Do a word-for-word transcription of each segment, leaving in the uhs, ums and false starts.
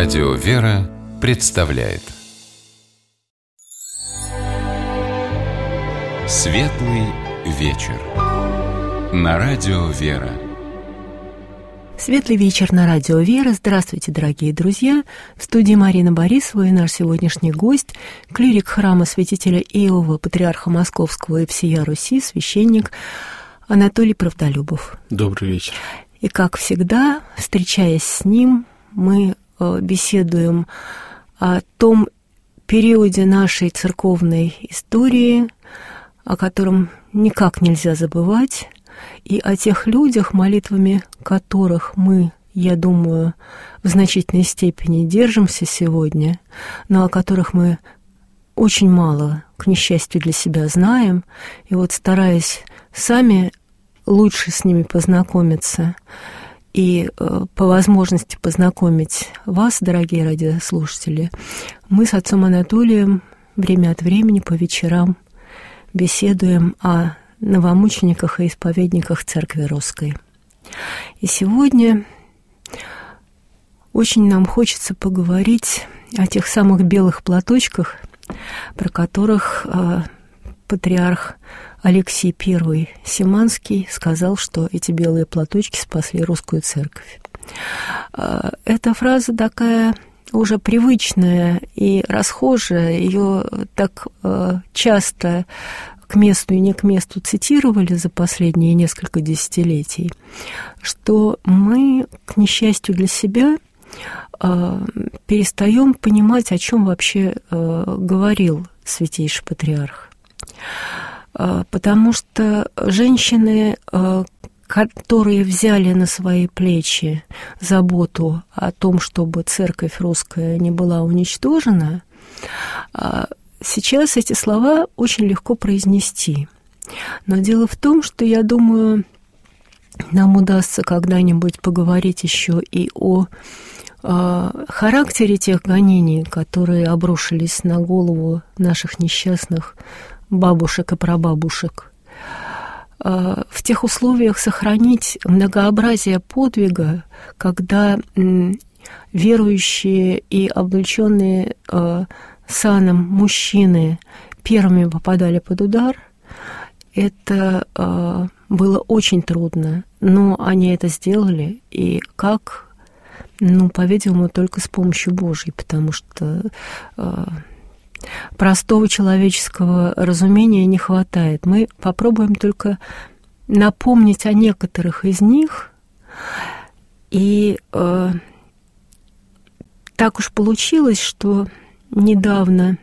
Радио «Вера» представляет Светлый вечер на Радио «Вера». Светлый вечер на Радио «Вера». Здравствуйте, дорогие друзья. В студии Марина Борисова и наш сегодняшний гость, клирик храма святителя Иова, патриарха Московского и всея Руси, священник Анатолий Правдолюбов. Добрый вечер. И, как всегда, встречаясь с ним, мы беседуем о том периоде нашей церковной истории, о котором никак нельзя забывать, и о тех людях, молитвами которых мы, я думаю, в значительной степени держимся сегодня, но о которых мы очень мало, к несчастью для себя, знаем. И вот, стараясь сами лучше с ними познакомиться и э, по возможности познакомить вас, дорогие радиослушатели, мы с отцом Анатолием время от времени по вечерам беседуем о новомучениках и исповедниках Церкви Русской. И сегодня очень нам хочется поговорить о тех самых белых платочках, про которых э, патриарх Алексий Первый Симанский сказал, что эти белые платочки спасли русскую церковь. Эта фраза такая уже привычная и расхожая, ее так часто к месту и не к месту цитировали за последние несколько десятилетий, что мы, к несчастью для себя, перестаем понимать, о чем вообще говорил Святейший Патриарх. Потому что женщины, которые взяли на свои плечи заботу о том, чтобы церковь русская не была уничтожена, сейчас эти слова очень легко произнести. Но дело в том, что, я думаю, нам удастся когда-нибудь поговорить еще и о характере тех гонений, которые обрушились на голову наших несчастных бабушек и прабабушек. В тех условиях сохранить многообразие подвига, когда верующие и облеченные саном мужчины первыми попадали под удар, это было очень трудно, но они это сделали, и как, ну, по-видимому, только с помощью Божьей, потому что простого человеческого разумения не хватает. Мы попробуем только напомнить о некоторых из них. И э, так уж получилось, что недавно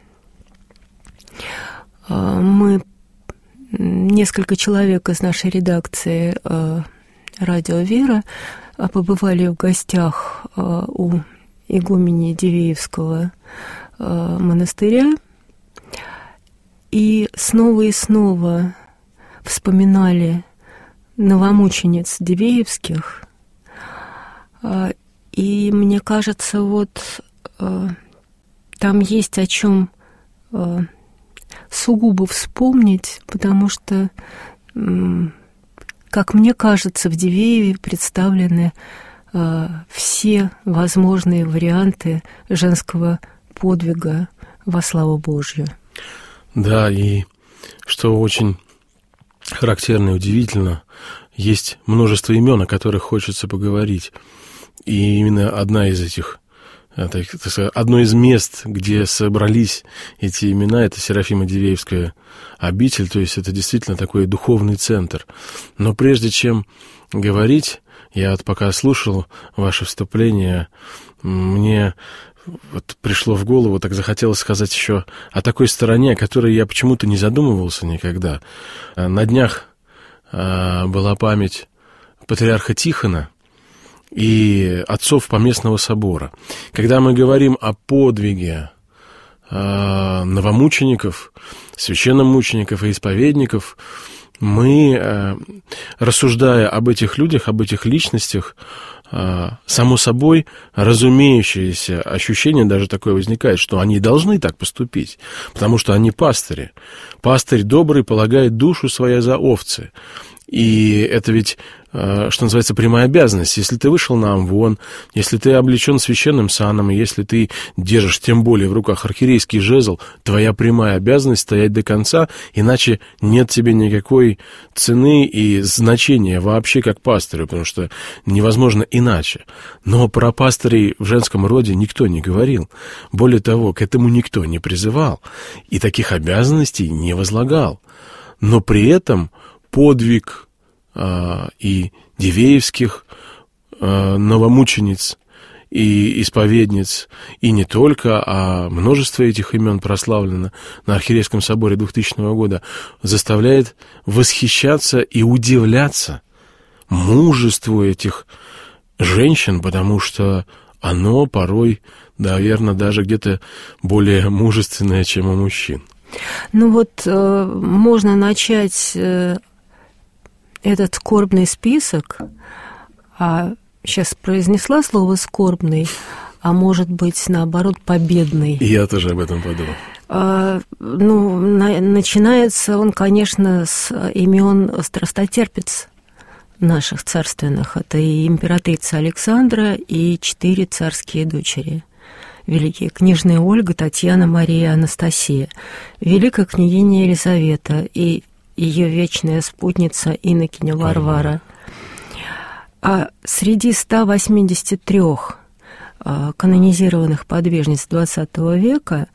э, мы, несколько человек из нашей редакции э, «Радио Вера», побывали в гостях э, у игумени Дивеевского монастыря, и снова и снова вспоминали новомучениц Дивеевских. И мне кажется, вот там есть о чем сугубо вспомнить, потому что, как мне кажется, в Дивееве представлены все возможные варианты женского подвига во славу Божью. Да, и что очень характерно и удивительно, есть множество имен, о которых хочется поговорить. И именно одна из этих, так сказать, одно из мест, где собрались эти имена, это Серафимо-Дивеевская обитель, то есть это действительно такой духовный центр. Но прежде чем говорить, я вот пока слушал ваше вступление, мне вот пришло в голову, так захотелось сказать еще о такой стороне, о которой я почему-то не задумывался никогда. На днях была память патриарха Тихона и отцов Поместного собора. Когда мы говорим о подвиге новомучеников, священномучеников и исповедников, мы, рассуждая об этих людях, об этих личностях, само собой разумеющееся ощущение даже такое возникает, что они должны так поступить, потому что они пастыри. Пастырь добрый полагает душу свою за овцы. И это ведь, что называется, прямая обязанность. Если ты вышел на амвон, если ты облечен священным саном, и если ты держишь тем более в руках архиерейский жезл, твоя прямая обязанность стоять до конца, иначе нет тебе никакой цены и значения вообще как пастырю, потому что невозможно иначе. Но про пастырей в женском роде никто не говорил. Более того, к этому никто не призывал и таких обязанностей не возлагал. Но при этом подвиг а, и Дивеевских а, новомучениц и исповедниц, и не только, а множество этих имен прославлено на Архиерейском соборе двухтысячного года, заставляет восхищаться и удивляться мужеству этих женщин, потому что оно порой, наверное, даже где-то более мужественное, чем у мужчин. Ну вот э, можно начать э, этот скорбный список, а сейчас произнесла слово «скорбный», а может быть, наоборот, победный. И я тоже об этом подумал. А, ну, на, начинается он, конечно, с имен страстотерпец наших царственных. Это и императрица Александра, и четыре царские дочери. Великие княжны Ольга, Татьяна, Мария, Анастасия, великая княгиня Елизавета и ее вечная спутница инокиня Варвара. А среди ста восьмидесяти трёх канонизированных подвижниц двадцатого века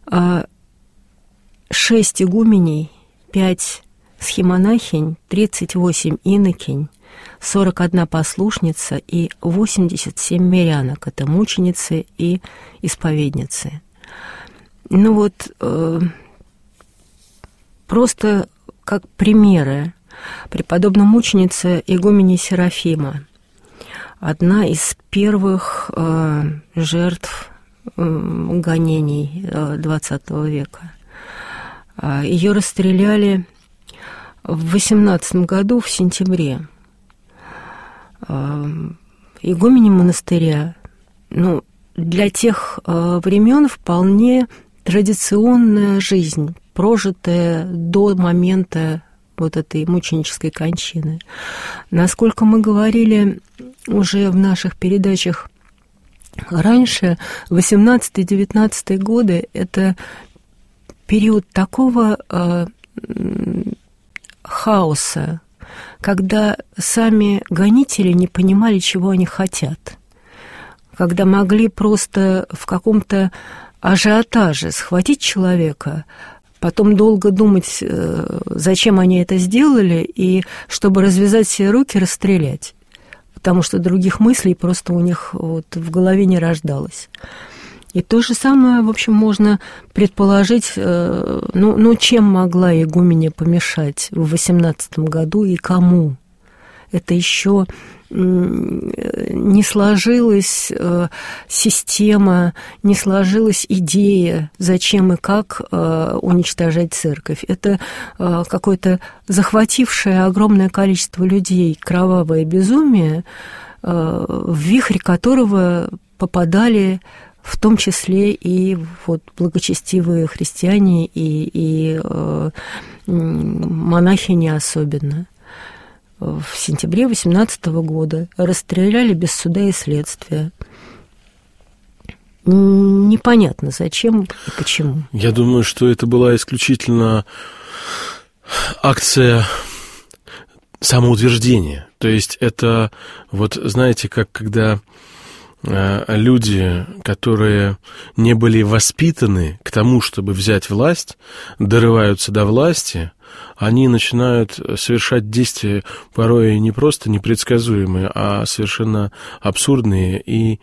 шесть игуменей, пять схимонахинь, тридцать восемь инокинь, сорок одна послушница и восемьдесят семь мирянок. Это мученицы и исповедницы. Ну вот, э, просто как примеры. Преподобная мученица игумени Серафима, одна из первых э, жертв э, гонений двадцатого века. Ее расстреляли в восемнадцатом году в сентябре. Игуменем монастыря, ну, для тех э, времен вполне традиционная жизнь, прожитая до момента вот этой мученической кончины. Насколько мы говорили уже в наших передачах раньше, восемнадцатый-девятнадцатый годы – это период такого э, хаоса, когда сами гонители не понимали, чего они хотят, когда могли просто в каком-то ажиотаже схватить человека, потом долго думать, зачем они это сделали, и чтобы развязать себе руки, расстрелять, потому что других мыслей просто у них вот в голове не рождалось. И то же самое, в общем, можно предположить, ну, ну чем могла игуменя помешать в восемнадцатом году и кому. Это еще не сложилась система, не сложилась идея, зачем и как уничтожать церковь. Это какое-то захватившее огромное количество людей кровавое безумие, в вихрь которого попадали в том числе и вот благочестивые христиане и, и э, монахини особенно. В сентябре восемнадцатого года расстреляли без суда и следствия. Непонятно, зачем и почему. Я думаю, что это была исключительно акция самоутверждения. То есть это, вот знаете, как когда люди, которые не были воспитаны к тому, чтобы взять власть, дорываются до власти, они начинают совершать действия порой не просто непредсказуемые, а совершенно абсурдные и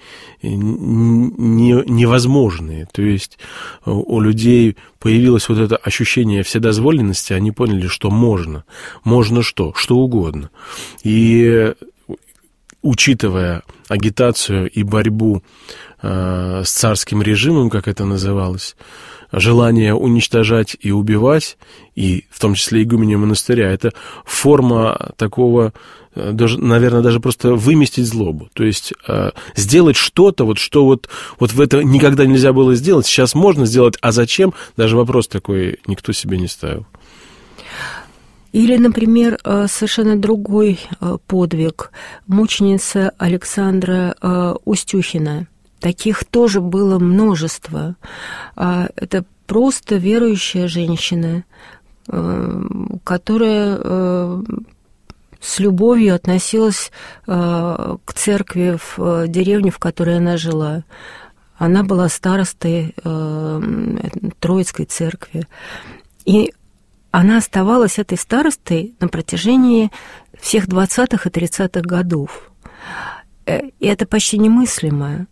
невозможные. То есть у людей появилось вот это ощущение вседозволенности, они поняли, что можно. Можно что? Что угодно. И учитывая агитацию и борьбу э, с царским режимом, как это называлось, желание уничтожать и убивать, и в том числе игуменя монастыря, это форма такого, даже, наверное, даже просто выместить злобу. То есть э, сделать что-то, вот что вот, вот в это никогда нельзя было сделать, сейчас можно сделать, а зачем? Даже вопрос такой никто себе не ставил. Или, например, совершенно другой подвиг – мученица Александра Устюхина. Таких тоже было множество. Это просто верующая женщина, которая с любовью относилась к церкви в деревне, в которой она жила. Она была старостой Троицкой церкви. И она оставалась этой старостой на протяжении всех двадцатых и тридцатых годов. И это почти немыслимо.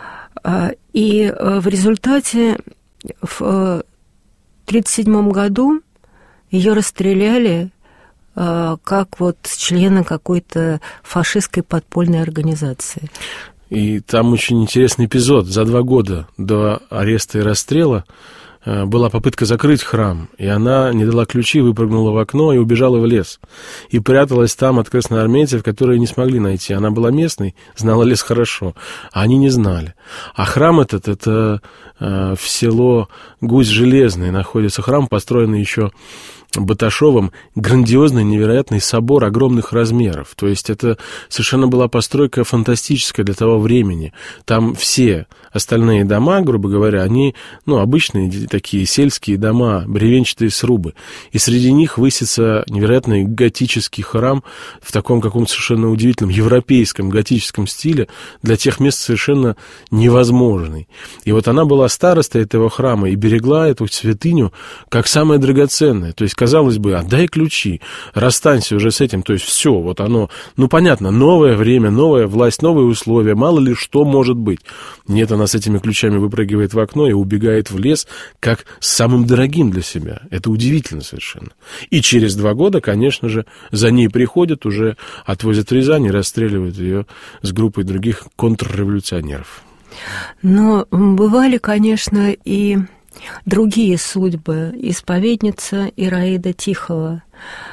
И в результате в тридцать седьмом году ее расстреляли как вот члена какой-то фашистской подпольной организации. И там очень интересный эпизод. За два года до ареста и расстрела была попытка закрыть храм, и она не дала ключи, выпрыгнула в окно и убежала в лес. И пряталась там от красноармейцев, которые не смогли найти. Она была местной, знала лес хорошо, а они не знали. А храм этот, это э, в село Гусь-Железный находится храм, построенный еще Баташовым, грандиозный, невероятный собор огромных размеров. То есть это совершенно была постройка фантастическая для того времени. Там все остальные дома, грубо говоря, они, ну, обычные такие сельские дома, бревенчатые срубы. И среди них высится невероятный готический храм в таком каком-то совершенно удивительном европейском готическом стиле, для тех мест совершенно невозможный. И вот она была старостой этого храма и берегла эту святыню как самое драгоценное. То есть, казалось бы, отдай ключи, расстанься уже с этим, то есть все, вот оно, ну понятно, новое время, новая власть, новые условия, мало ли что может быть. Нет, она с этими ключами выпрыгивает в окно и убегает в лес, как с самым дорогим для себя. Это удивительно совершенно. И через два года, конечно же, за ней приходят, уже отвозят в Рязань и расстреливают ее с группой других контрреволюционеров. Но бывали, конечно, и другие судьбы. Исповедница Ираида Тихова.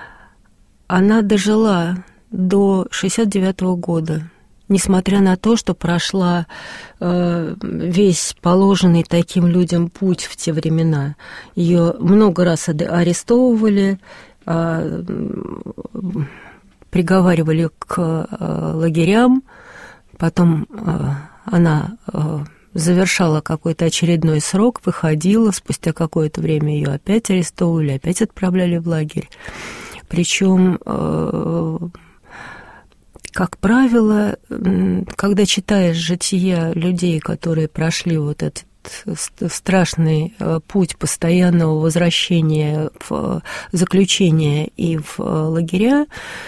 Она дожила до шестьдесят девятого года, несмотря на то, что прошла э, весь положенный таким людям путь в те времена. Ее много раз арестовывали, э, приговаривали к э, лагерям, потом э, она... Э, завершала какой-то очередной срок, выходила, спустя какое-то время ее опять арестовывали, опять отправляли в лагерь. Причем, как правило, когда читаешь жития людей, которые прошли вот этот страшный путь постоянного возвращения в заключение и в лагеря,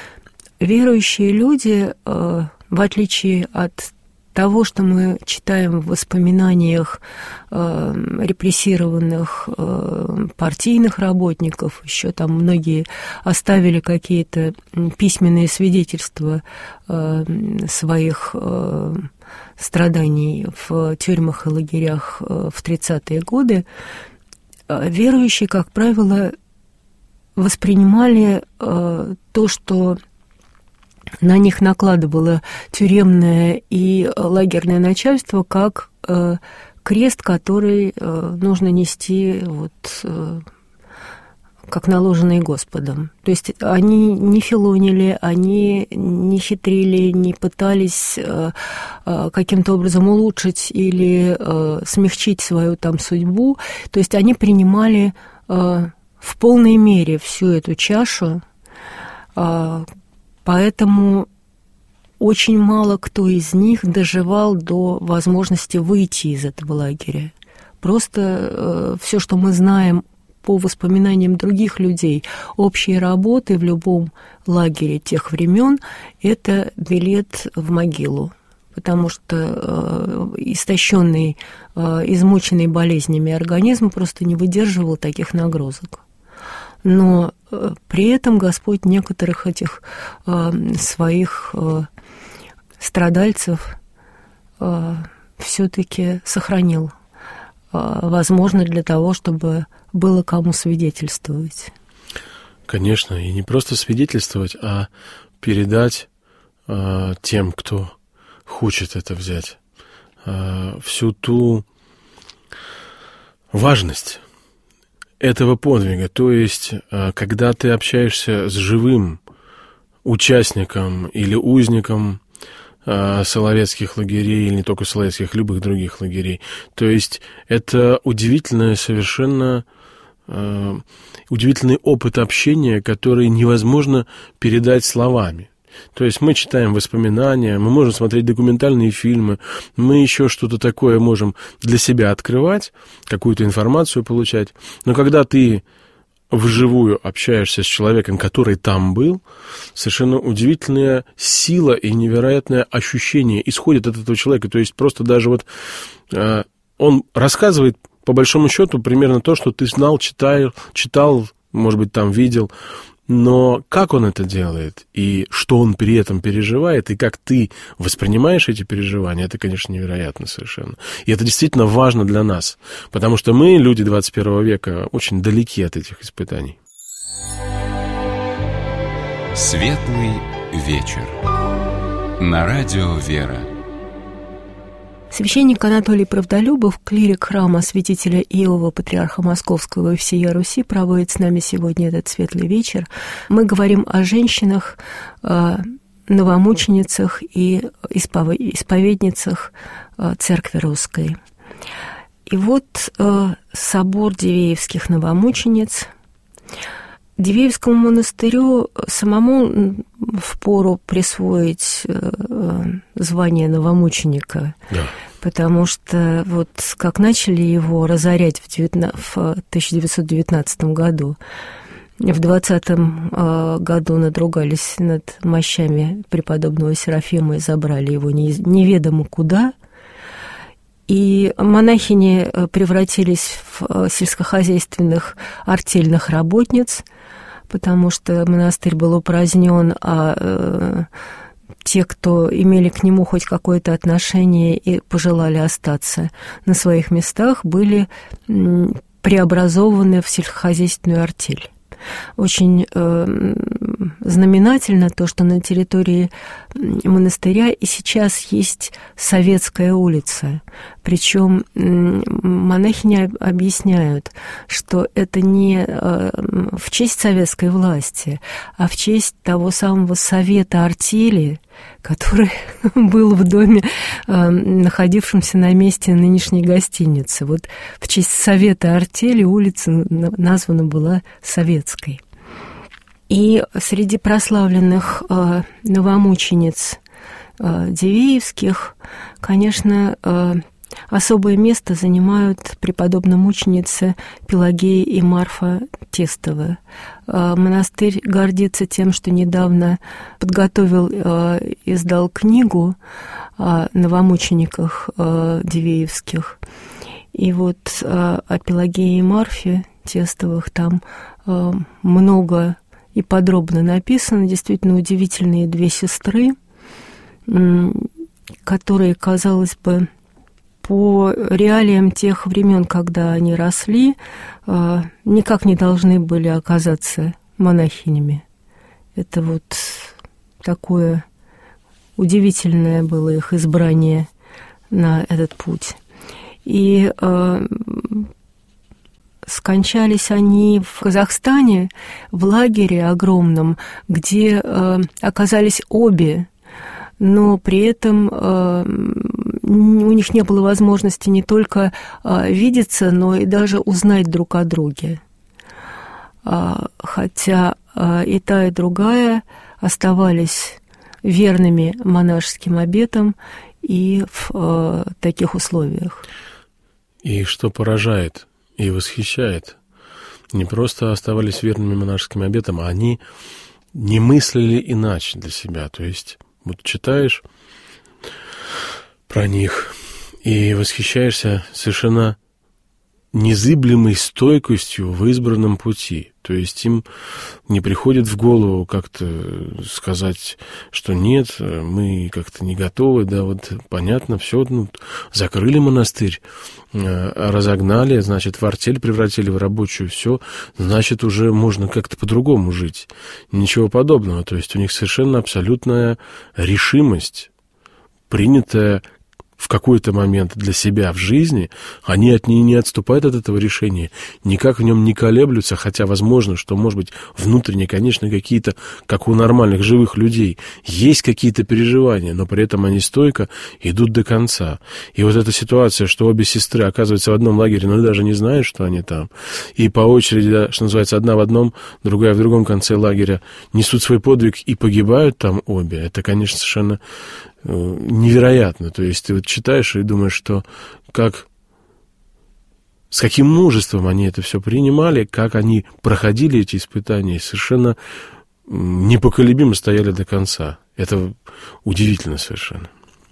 верующие люди, в отличие от того, что мы читаем в воспоминаниях э, репрессированных э, партийных работников, еще там многие оставили какие-то письменные свидетельства э, своих э, страданий в тюрьмах и лагерях э, в тридцатые годы, э, верующие, как правило, воспринимали э, то, что на них накладывало тюремное и лагерное начальство, как э, крест, который э, нужно нести вот, э, как наложенный Господом. То есть они не филонили, они не хитрили, не пытались э, э, каким-то образом улучшить или э, смягчить свою там судьбу. То есть они принимали э, в полной мере всю эту чашу, э, поэтому очень мало кто из них доживал до возможности выйти из этого лагеря. Просто э, все, что мы знаем по воспоминаниям других людей, общие работы в любом лагере тех времен, это билет в могилу. Потому что э, истощенный, э, измученный болезнями организм просто не выдерживал таких нагрузок. Но э, при этом Господь некоторых этих э, своих э, страдальцев э, все-таки сохранил, э, возможно, для того, чтобы было кому свидетельствовать. Конечно, и не просто свидетельствовать, а передать э, тем, кто хочет это взять, э, всю ту важность этого подвига. То есть, когда ты общаешься с живым участником или узником соловецких лагерей, или не только соловецких, любых других лагерей, то есть это удивительное совершенно удивительный опыт общения, который невозможно передать словами. То есть мы читаем воспоминания, мы можем смотреть документальные фильмы, мы еще что-то такое можем для себя открывать, какую-то информацию получать. Но когда ты вживую общаешься с человеком, который там был, совершенно удивительная сила и невероятное ощущение исходит от этого человека. То есть просто даже вот э, он рассказывает, по большому счету, примерно то, что ты знал, читал, читал, может быть, там видел. Но как он это делает, и что он при этом переживает, и как ты воспринимаешь эти переживания, это, конечно, невероятно совершенно. И это действительно важно для нас, потому что мы, люди двадцать первого века, очень далеки от этих испытаний. Светлый вечер. На радио «Вера». Священник Анатолий Правдолюбов, клирик храма святителя Иова, патриарха Московского и всея Руси, проводит с нами сегодня этот светлый вечер. Мы говорим о женщинах, новомученицах и исповедницах Церкви Русской. И вот собор Дивеевских новомучениц. Дивеевскому монастырю самому впору присвоить звание новомученика, да. Потому что вот как начали его разорять в тысяча девятьсот девятнадцатом году, в двадцатом году надругались над мощами преподобного Серафима и забрали его неведомо куда, и монахини превратились в сельскохозяйственных артельных работниц, потому что монастырь был упразднен, а э, те, кто имели к нему хоть какое-то отношение и пожелали остаться на своих местах, были э, преобразованы в сельскохозяйственную артель. Очень э, знаменательно то, что на территории монастыря и сейчас есть Советская улица. Причем э, монахини объясняют, что это не э, в честь советской власти, а в честь того самого совета артели, который был в доме, находившемся на месте нынешней гостиницы. Вот в честь совета артели улица названа была Советской. И среди прославленных новомучениц Дивеевских, конечно, особое место занимают преподобно-мученицы Пелагея и Марфа Тестовы. Монастырь гордится тем, что недавно подготовил и издал книгу о новомучениках Дивеевских. И вот о Пелагее и Марфе Тестовых там много и подробно написано. Действительно удивительные две сестры, которые, казалось бы, по реалиям тех времен, когда они росли, никак не должны были оказаться монахинями. Это вот такое удивительное было их избрание на этот путь. И э, скончались они в Казахстане, в лагере огромном, где э, оказались обе, но при этом э, у них не было возможности не только э, видеться, но и даже узнать друг о друге. Э, хотя э, и та, и другая оставались верными монашеским обетам и в э, таких условиях. И что поражает и восхищает, не просто оставались верными монашеским обетам, а они не мыслили иначе для себя. То есть вот читаешь про них и восхищаешься совершенно незыблемой стойкостью в избранном пути. То есть им не приходит в голову как-то сказать, что нет, мы как-то не готовы, да, вот понятно, все, ну, закрыли монастырь, разогнали, значит, в артель превратили в рабочую, все, значит, уже можно как-то по-другому жить. Ничего подобного. То есть у них совершенно абсолютная решимость, принятая в какой-то момент для себя в жизни, они от нее не отступают от этого решения, никак в нем не колеблются, хотя возможно, что, может быть, внутренне, конечно, какие-то, как у нормальных живых людей, есть какие-то переживания, но при этом они стойко идут до конца. И вот эта ситуация, что обе сестры оказываются в одном лагере, но даже не знают, что они там, и по очереди, что называется, одна в одном, другая в другом конце лагеря, несут свой подвиг и погибают там обе, это, конечно, совершенно невероятно. То есть ты вот читаешь и думаешь, что как, с каким мужеством они это все принимали, как они проходили эти испытания, и совершенно непоколебимо стояли до конца. Это удивительно совершенно.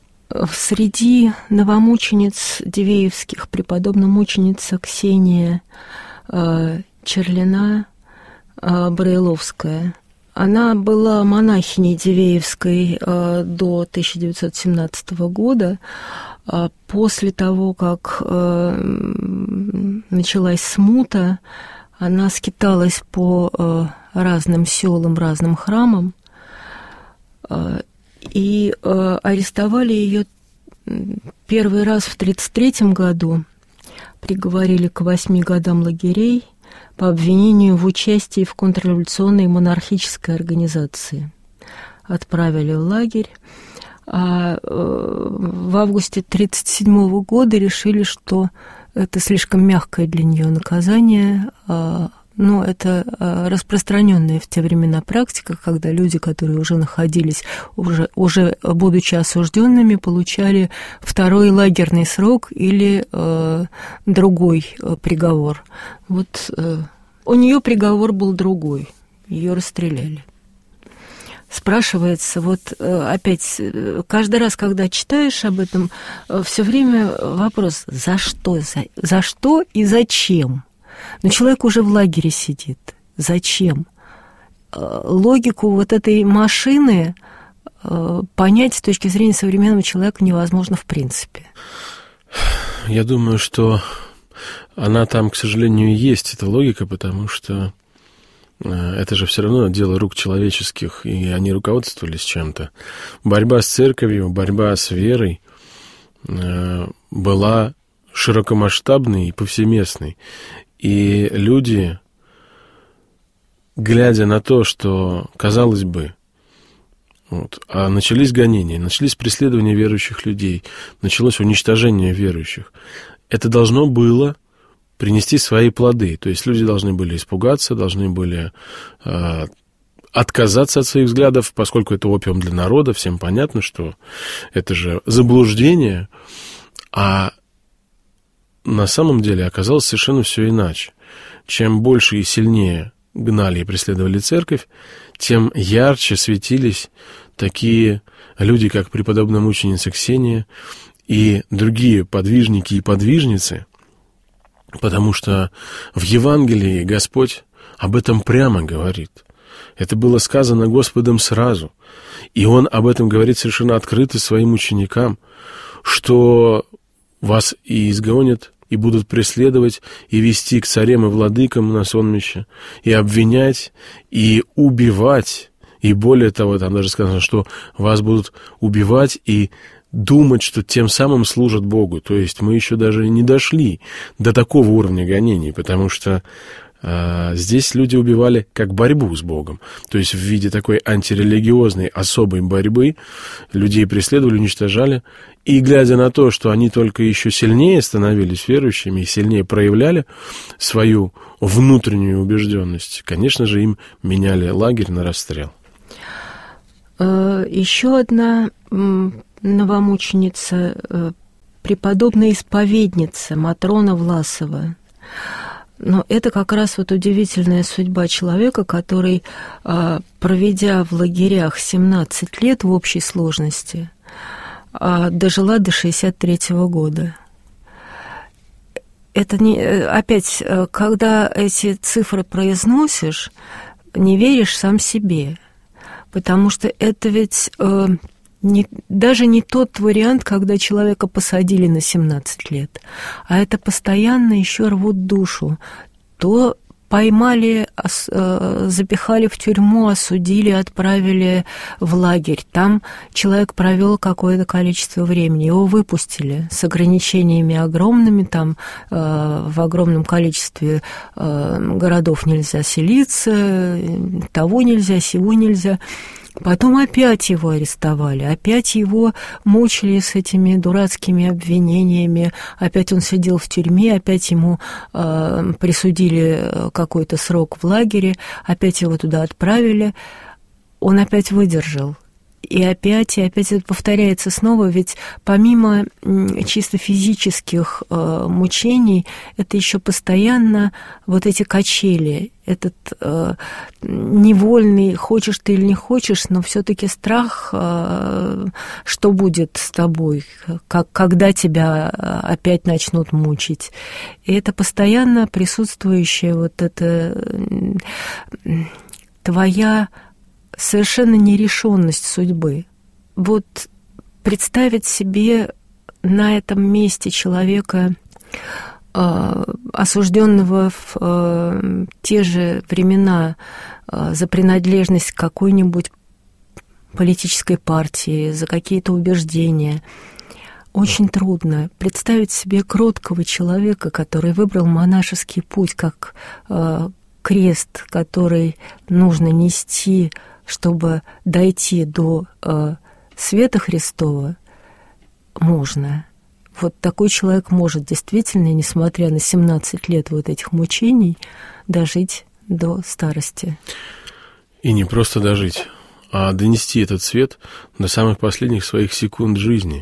Среди новомучениц дивеевских преподобная мученица Ксения э, Черлина э, Брайловская. Она была монахиней дивеевской э, до тысяча девятьсот семнадцатого года. Э, после того, как э, началась смута, она скиталась по э, разным селам, разным храмам. Э, И э, арестовали ее первый раз в тридцать третьем году, приговорили к восьми годам лагерей по обвинению в участии в контрреволюционной монархической организации. Отправили в лагерь, а э, в августе тридцать седьмого года решили, что это слишком мягкое для нее наказание. Э, Но это распространенная в те времена практика, когда люди, которые уже находились, уже, уже будучи осужденными, получали второй лагерный срок или э, другой приговор. Вот э, у нее приговор был другой, ее расстреляли. Спрашивается, вот опять, каждый раз, когда читаешь об этом, все время вопрос, за что, за, за что и зачем? Но человек уже в лагере сидит. Зачем? Логику вот этой машины понять с точки зрения современного человека невозможно в принципе. Я думаю, что она там, к сожалению, есть, эта логика, потому что это же все равно дело рук человеческих, и они руководствовались чем-то. Борьба с церковью, борьба с верой была широкомасштабной и повсеместной. И люди, глядя на то, что, казалось бы, вот, а начались гонения, начались преследования верующих людей, началось уничтожение верующих, это должно было принести свои плоды. То есть люди должны были испугаться, должны были э, отказаться от своих взглядов, поскольку это опиум для народа, всем понятно, что это же заблуждение, а на самом деле оказалось совершенно все иначе. Чем больше и сильнее гнали и преследовали церковь, тем ярче светились такие люди, как преподобная мученица Ксения и другие подвижники и подвижницы, потому что в Евангелии Господь об этом прямо говорит. Это было сказано Господом сразу, и Он об этом говорит совершенно открыто своим ученикам, что вас и изгонят, и будут преследовать, и вести к царям и владыкам на сонмище, и обвинять, и убивать. И более того, там даже сказано, что вас будут убивать и думать, что тем самым служат Богу. То есть мы еще даже не дошли до такого уровня гонений, потому что э, здесь люди убивали как борьбу с Богом. То есть в виде такой антирелигиозной особой борьбы людей преследовали, уничтожали. И глядя на то, что они только еще сильнее становились верующими и сильнее проявляли свою внутреннюю убежденность, конечно же, им меняли лагерь на расстрел. Еще одна новомученица, преподобная исповедница Матрона Власова. Но это как раз вот удивительная судьба человека, который, проведя в лагерях семнадцать лет в общей сложности, дожила до шестьдесят третьего года. Это не, опять, когда эти цифры произносишь, не веришь сам себе, потому что это ведь э, не, даже не тот вариант, когда человека посадили на семнадцать лет, а это постоянно еще рвут душу. То поймали, запихали в тюрьму, осудили, отправили в лагерь. Там человек провел какое-то количество времени, его выпустили с ограничениями огромными, там в огромном количестве городов нельзя селиться, того нельзя, сего нельзя. Потом опять его арестовали, опять его мучили с этими дурацкими обвинениями, опять он сидел в тюрьме, опять ему э, присудили какой-то срок в лагере, опять его туда отправили, он опять выдержал. И опять, и опять это повторяется снова, ведь помимо чисто физических э, мучений, это еще постоянно вот эти качели, этот э, невольный, хочешь ты или не хочешь, но все-таки страх, э, что будет с тобой, как, когда тебя опять начнут мучить. И это постоянно присутствующая вот эта э, твоя совершенно нерешенность судьбы. Вот представить себе на этом месте человека, э, осужденного в э, те же времена э, за принадлежность к какой-нибудь политической партии, за какие-то убеждения, очень трудно. Представить себе кроткого человека, который выбрал монашеский путь как э, крест, который нужно нести, чтобы дойти до э, света Христова, можно. Вот такой человек может действительно, несмотря на семнадцать лет вот этих мучений, дожить до старости. И не просто дожить, а донести этот свет до самых последних своих секунд жизни.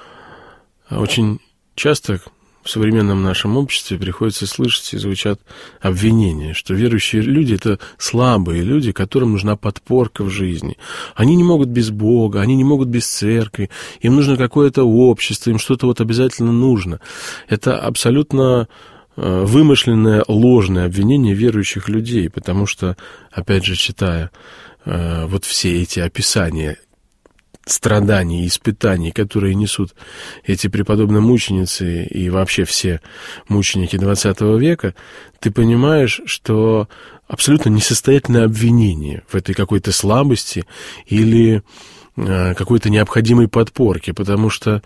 Очень часто в современном нашем обществе приходится слышать и звучат обвинения, что верующие люди – это слабые люди, которым нужна подпорка в жизни. Они не могут без Бога, они не могут без церкви, им нужно какое-то общество, им что-то вот обязательно нужно. Это абсолютно вымышленное, ложное обвинение верующих людей, потому что, опять же, читая вот все эти описания страданий и испытаний, которые несут эти преподобные мученицы и вообще все мученики двадцатого века, ты понимаешь, что абсолютно несостоятельное обвинение в этой какой-то слабости или э, какой-то необходимой подпорке, потому что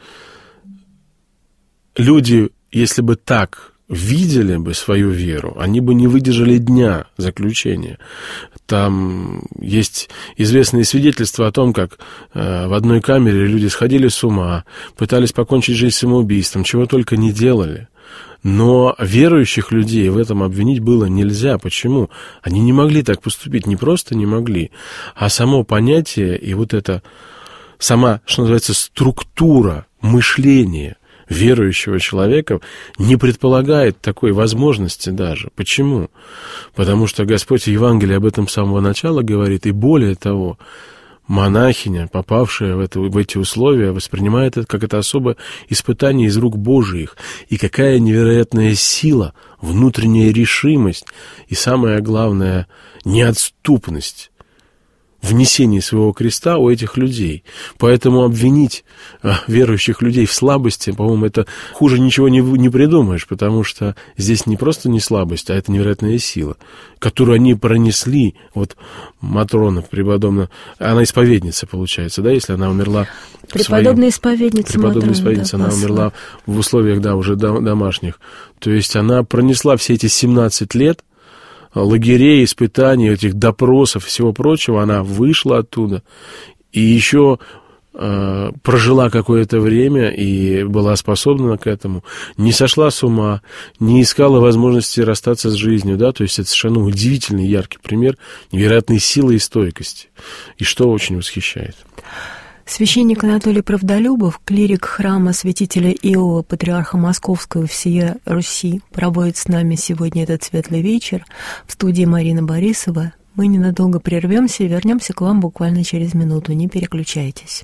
люди, если бы так видели бы свою веру, они бы не выдержали дня заключения. Там есть известные свидетельства о том, как э, в одной камере люди сходили с ума, пытались покончить жизнь самоубийством, чего только не делали. Но верующих людей в этом обвинить было нельзя. Почему? Они не могли так поступить, не просто не могли, а само понятие и вот эта сама, что называется, структура мышления верующего человека не предполагает такой возможности даже. Почему? Потому что Господь в Евангелии об этом с самого начала говорит, и более того, монахиня, попавшая в, это, в эти условия, воспринимает это как это особое испытание из рук Божиих. И какая невероятная сила, внутренняя решимость и, самое главное, неотступность в несении своего креста у этих людей. Поэтому обвинить а, верующих людей в слабости, по-моему, это хуже ничего не, не придумаешь, потому что здесь не просто не слабость, а это невероятная сила, которую они пронесли. Вот Матрона преподобная, она исповедница, получается, да, если она умерла... Преподобная исповедница Преподобная Матрона, исповедница, да, она посла. умерла в условиях, да, уже домашних. То есть она пронесла все эти семнадцать лет лагерей, испытаний, этих допросов и всего прочего, она вышла оттуда и еще э, прожила какое-то время и была способна к этому, не сошла с ума, не искала возможности расстаться с жизнью, да, то есть это совершенно удивительный, яркий пример невероятной силы и стойкости, и что очень восхищает. Священник Анатолий Правдолюбов, клирик храма святителя Иова, патриарха Московского и всея Руси, проводит с нами сегодня этот светлый вечер. В студии Марина Борисова. Мы ненадолго прервемся и вернемся к вам буквально через минуту. Не переключайтесь.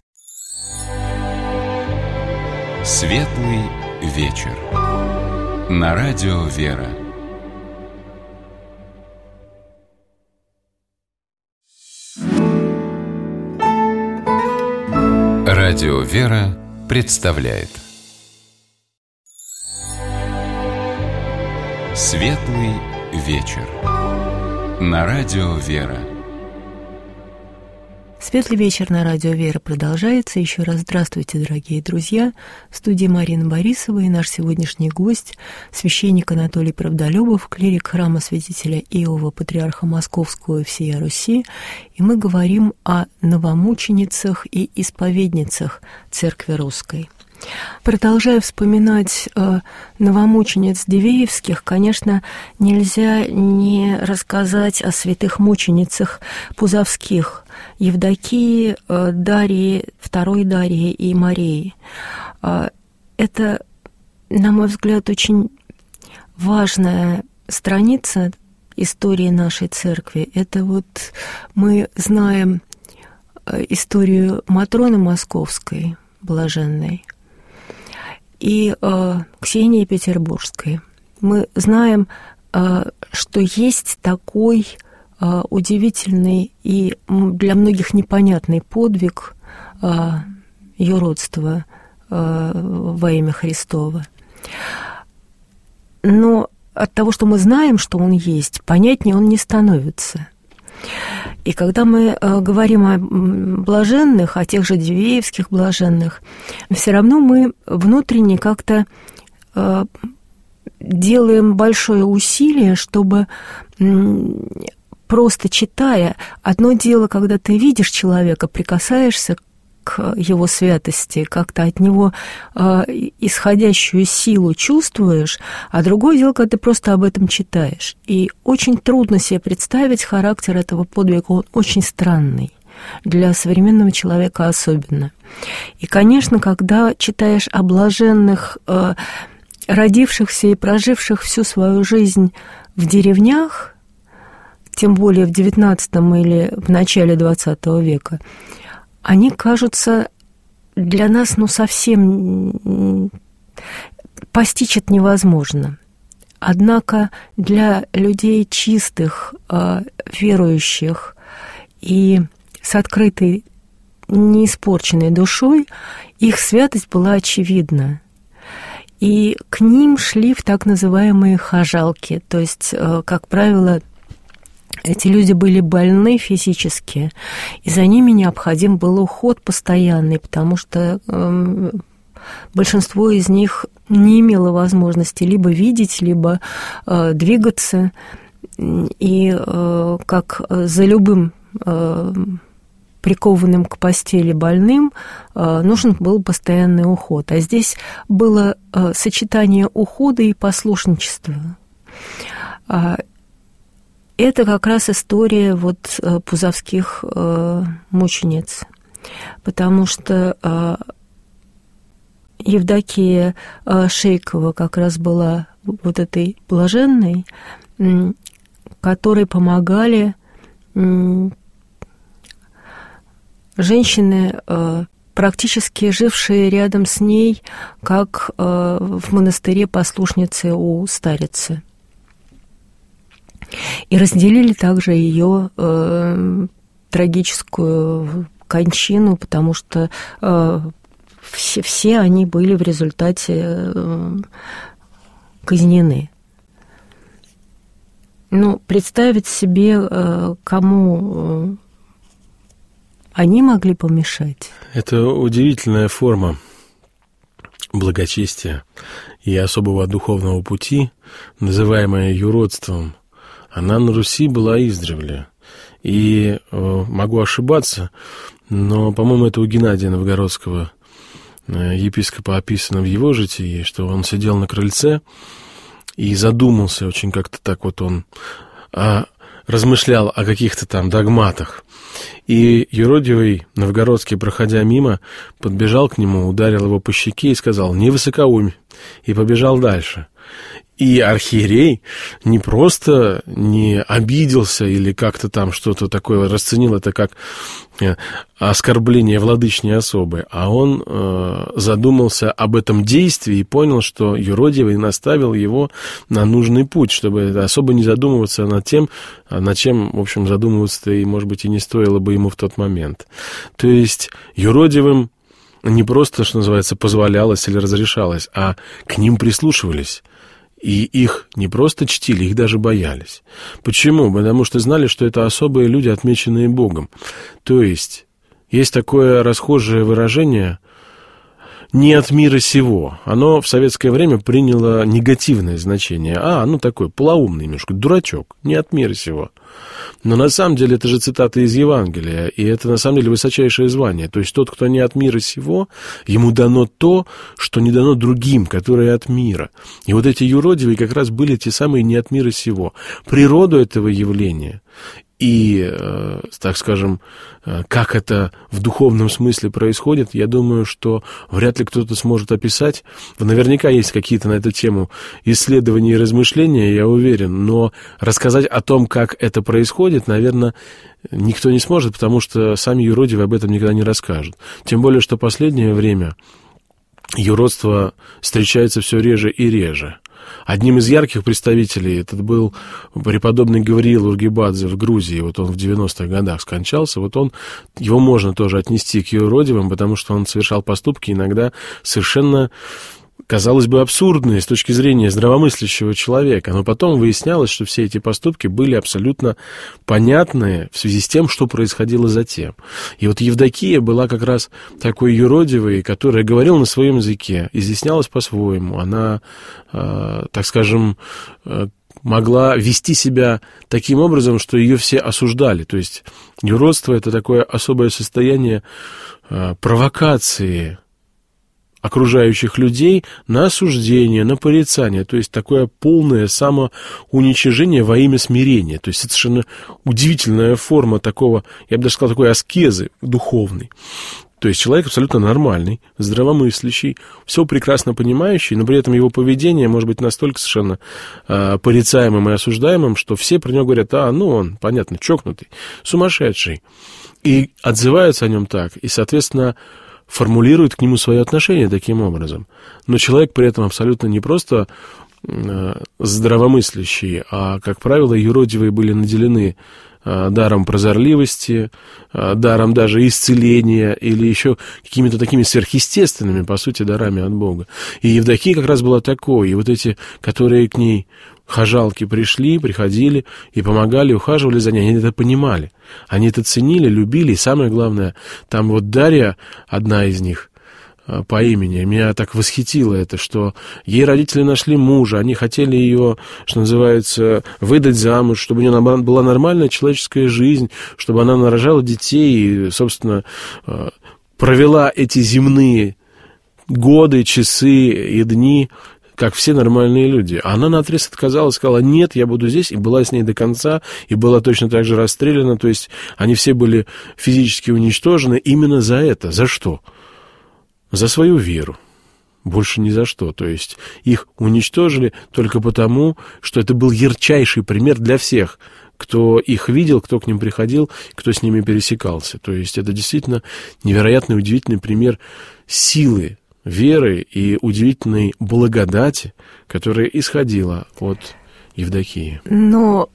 Светлый вечер. На радио «Вера». Радио «Вера» представляет Светлый вечер. На радио «Вера». Светлый вечер на радио «Вера» продолжается. Еще раз здравствуйте, дорогие друзья. В студии Марина Борисова и наш сегодняшний гость, священник Анатолий Правдолюбов, клирик храма святителя Иова, патриарха Московского и всея Руси. И мы говорим о новомученицах и исповедницах Церкви Русской. Продолжая вспоминать э, новомучениц Дивеевских, конечно, нельзя не рассказать о святых мученицах Пузовских, Евдокии, э, Дарьи, второй Дарьи и Марии. Э, это, на мой взгляд, очень важная страница истории нашей церкви. Это вот мы знаем историю Матроны Московской, блаженной, и э, Ксении Петербургской. Мы знаем, э, что есть такой э, удивительный и для многих непонятный подвиг э, юродства э, во имя Христово. Но от того, что мы знаем, что он есть, понятнее он не становится. И когда мы э, говорим о блаженных, о тех же дивеевских блаженных, все равно мы внутренне как-то э, делаем большое усилие, чтобы э, просто читая, одно дело, когда ты видишь человека, прикасаешься к его святости, как-то от него э, исходящую силу чувствуешь, а другое дело, когда ты просто об этом читаешь. И очень трудно себе представить характер этого подвига, он очень странный, для современного человека особенно. И, конечно, когда читаешь о блаженных, э, родившихся и проживших всю свою жизнь в деревнях, тем более в девятнадцатом или в начале двадцатого века, они кажутся для нас, ну, совсем постичь это невозможно. Однако для людей чистых, верующих и с открытой, неиспорченной душой, их святость была очевидна. И к ним шли в так называемые хожалки, то есть, как правило, эти люди были больны физически, и за ними необходим был уход постоянный, потому что э, большинство из них не имело возможности либо видеть, либо э, двигаться. И э, как за любым э, прикованным к постели больным э, нужен был постоянный уход. А здесь было э, сочетание ухода и послушничества. Это как раз история вот пузовских э, мучениц, потому что э, Евдокия э, Шейкова как раз была вот этой блаженной, э, которой помогали э, женщины, э, практически жившие рядом с ней, как э, в монастыре послушницы у старицы. И разделили также ее э, трагическую кончину, потому что э, все, все они были в результате э, казнены. Ну, представить себе, э, кому э, они могли помешать. Это удивительная форма благочестия и особого духовного пути, называемая юродством. Она на Руси была издревле. И э, могу ошибаться, но, по-моему, это у Геннадия Новгородского, э, епископа, описано в его житии, что он сидел на крыльце и задумался очень как-то так вот он, а, размышлял о каких-то там догматах. И юродивый Новгородский, проходя мимо, подбежал к нему, ударил его по щеке и сказал: «Не высокоумь», и побежал дальше. И архиерей не просто не обиделся или как-то там что-то такое расценил это как оскорбление владычной особы, а он э, задумался об этом действии и понял, что юродивый наставил его на нужный путь, чтобы особо не задумываться над тем, над чем, в общем, задумываться-то и, может быть, и не стоило бы ему в тот момент. То есть юродивым не просто, что называется, позволялось или разрешалось, а к ним прислушивались. И их не просто чтили, их даже боялись. Почему? Потому что знали, что это особые люди, отмеченные Богом. То есть, есть такое расхожее выражение «не от мира сего». Оно в советское время приняло негативное значение. А, ну такой полоумный немножко, дурачок, не от мира сего. Но на самом деле это же цитата из Евангелия, и это на самом деле высочайшее звание. То есть тот, кто не от мира сего, ему дано то, что не дано другим, которые от мира. И вот эти юродивые как раз были те самые не от мира сего. Природу этого явления и, э, так скажем, э, как это в духовном смысле происходит, я думаю, что вряд ли кто-то сможет описать. Наверняка есть какие-то на эту тему исследования и размышления, я уверен, но рассказать о том, как это происходит, наверное, никто не сможет, потому что сами юродивые об этом никогда не расскажут. Тем более, что в последнее время юродство встречается все реже и реже. Одним из ярких представителей этот был преподобный Гавриил Ургибадзе в Грузии. Вот он в девяностых годах скончался. Вот он, его можно тоже отнести к юродивым, потому что он совершал поступки иногда совершенно, казалось бы, абсурдные с точки зрения здравомыслящего человека. Но потом выяснялось, что все эти поступки были абсолютно понятные в связи с тем, что происходило затем. И вот Евдокия была как раз такой юродивой, которая говорила на своем языке, изъяснялась по-своему. Она, э, так скажем, э, могла вести себя таким образом, что ее все осуждали. То есть юродство — это такое особое состояние э, провокации окружающих людей на осуждение, на порицание, то есть такое полное самоуничижение во имя смирения. То есть это совершенно удивительная форма такого, я бы даже сказал, такой аскезы духовной. То есть человек абсолютно нормальный, здравомыслящий, все прекрасно понимающий, но при этом его поведение может быть настолько совершенно э, порицаемым и осуждаемым, что все про него говорят: а, ну он, понятно, чокнутый, сумасшедший. И отзываются о нем так, и, соответственно, формулирует к нему свое отношение таким образом. Но человек при этом абсолютно не просто э, здравомыслящий, а, как правило, юродивые были наделены э, даром прозорливости, э, даром даже исцеления или еще какими-то такими сверхъестественными, по сути, дарами от Бога. И Евдокия как раз была такой. И вот эти, которые к ней хожалки пришли, приходили и помогали, ухаживали за ней, они это понимали. Они это ценили, любили, и самое главное, там вот Дарья, одна из них, по имени, меня так восхитило это, что ей родители нашли мужа, они хотели ее, что называется, выдать замуж, чтобы у нее была нормальная человеческая жизнь, чтобы она нарожала детей и, собственно, провела эти земные годы, часы и дни как все нормальные люди. А она наотрез отказалась, сказала: нет, я буду здесь, и была с ней до конца, и была точно так же расстреляна. То есть они все были физически уничтожены именно за это. За что? За свою веру. Больше ни за что. То есть их уничтожили только потому, что это был ярчайший пример для всех, кто их видел, кто к ним приходил, кто с ними пересекался. То есть это действительно невероятный, удивительный пример силы веры и удивительной благодати, которая исходила от Евдокии. Но